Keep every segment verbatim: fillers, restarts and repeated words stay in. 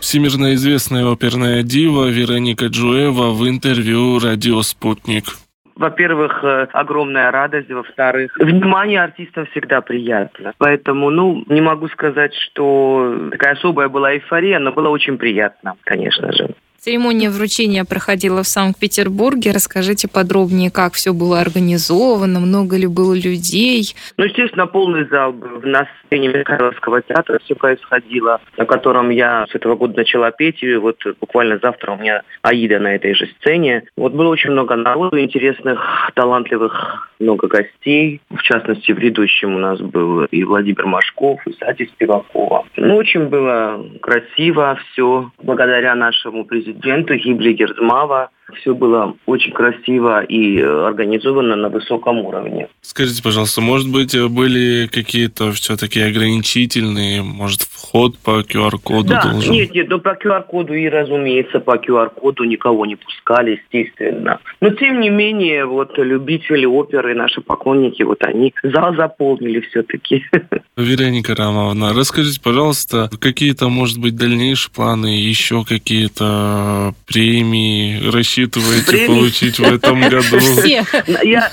всемирно известная оперная дива Вероника Джуева в интервью «Радио Спутник». Во-первых, огромная радость. Во-вторых, внимание артистов всегда приятно. Поэтому, ну, не могу сказать, что такая особая была эйфория, но было очень приятно, конечно же. Церемония вручения проходила в Санкт-Петербурге. Расскажите подробнее, как все было организовано, много ли было людей? Ну, естественно, полный зал был на сцене Михайловского театра. Все происходило, на котором я с этого года начала петь. И вот буквально завтра у меня Аида на этой же сцене. Вот было очень много народу, интересных, талантливых, много гостей. В частности, в ведущем у нас был и Владимир Машков, и Сати Спивакова. Ну, очень было красиво все. Благодаря нашему президенту президенту Гибли Герзмава. Все было очень красиво и организовано на высоком уровне. Скажите, пожалуйста, может быть, были какие-то все-таки ограничительные, может, вход по ку ар-коду да, должен? Нет, нет, ну по ку ар-коду и, разумеется, по ку ар-коду никого не пускали, естественно. Но, тем не менее, вот любители оперы, наши поклонники, вот они зал заполнили все-таки. Вероника Романовна, расскажите, пожалуйста, какие-то, может быть, дальнейшие планы, еще какие-то премии рассчитываете Премии? получить в этом году? Все. Я,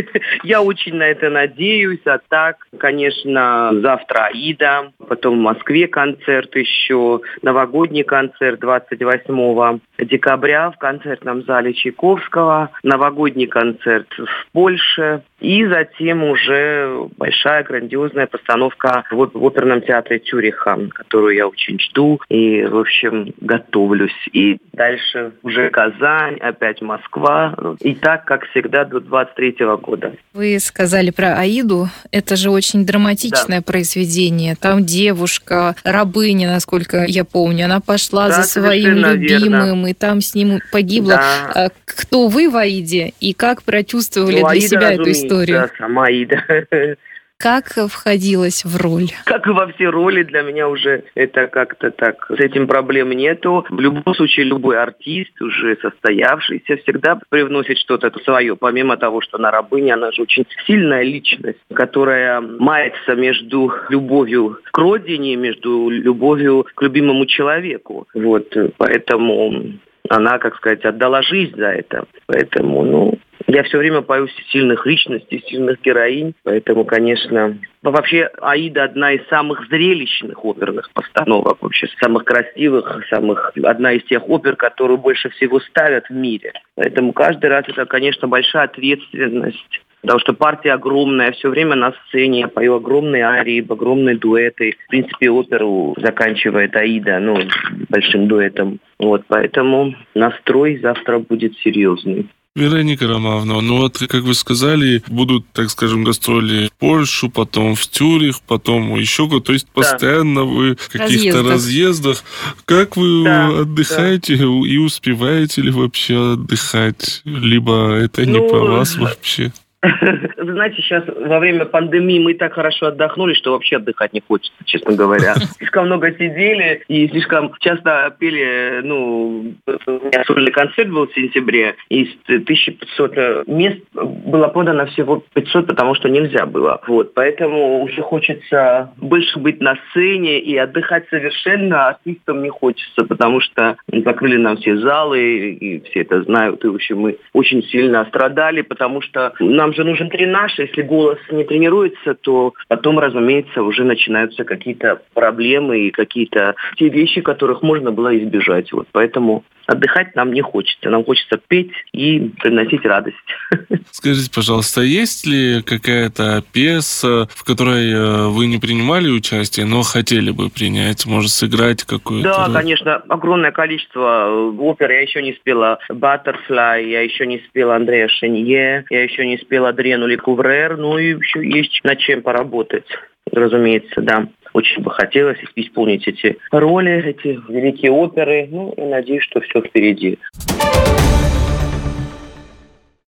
я очень на это надеюсь. А так, конечно, завтра Аида, потом в Москве концерт еще, новогодний концерт двадцать восьмого декабря в концертном зале Чайковского, новогодний концерт в Польше. И затем уже большая, грандиозная постановка в оперном театре Цюриха, которую я очень жду и, в общем, готовлюсь. И дальше уже Казань, опять Москва. И так, как всегда, до двадцать третьего года. Вы сказали про Аиду. Это же очень драматичное да. произведение. Там девушка, рабыня, насколько я помню, она пошла да, за своим любимым, верно. И там с ним погибла. Да. Кто вы в Аиде и как прочувствовали ну, для Аида, себя эту историю? Да, сама Аида. Как входилось в роль? Как и во все роли, для меня уже это как-то так. С этим проблем нету. В любом случае, любой артист, уже состоявшийся, всегда привносит что-то свое. Помимо того, что она рабыня, она же очень сильная личность, которая мается между любовью к родине, между любовью к любимому человеку. Вот, поэтому она, как сказать, отдала жизнь за это. Поэтому, ну... Я все время боюсь сильных личностей, сильных героинь, поэтому, конечно... Вообще, Аида одна из самых зрелищных оперных постановок, вообще самых красивых, самых одна из тех опер, которую больше всего ставят в мире. Поэтому каждый раз это, конечно, большая ответственность. Потому что партия огромная, все время на сцене, я пою огромные арии, огромные дуэты. В принципе, оперу заканчивает Аида, ну, большим дуэтом. Вот, поэтому настрой завтра будет серьезный. Вероника Романовна, ну вот, как вы сказали, будут, так скажем, гастроли в Польшу, потом в Цюрих, потом еще куда-то. То есть да. постоянно вы в каких-то разъездах. разъездах. Как вы да, отдыхаете да. и успеваете ли вообще отдыхать? Либо это не ну, по вас вообще? Вы знаете, сейчас во время пандемии мы так хорошо отдохнули, что вообще отдыхать не хочется, честно говоря. Слишком много сидели и слишком часто пели, ну, у меня сольный концерт был в сентябре, из тысяча пятьсот мест было подано всего пятьсот, потому что нельзя было. Вот, поэтому уже хочется больше быть на сцене и отдыхать совершенно артистам не хочется, потому что закрыли нам все залы, и все это знают, и в общем мы очень сильно страдали, потому что нам же нужен тренаж, если голос не тренируется, то потом, разумеется, уже начинаются какие-то проблемы и какие-то те вещи, которых можно было избежать. Вот поэтому отдыхать нам не хочется. Нам хочется петь и приносить радость. Скажите, пожалуйста, есть ли какая-то пьеса, в которой вы не принимали участие, но хотели бы принять, может, сыграть какую-то Да, роль? конечно, огромное количество опер. Я еще не спела «Баттерфляй», я еще не спела Андреа Шенье, я еще не спела Адриену Лекуврер, ну и еще есть над чем поработать, разумеется, да. Очень бы хотелось исполнить эти роли, эти великие оперы. Ну, и надеюсь, что все впереди.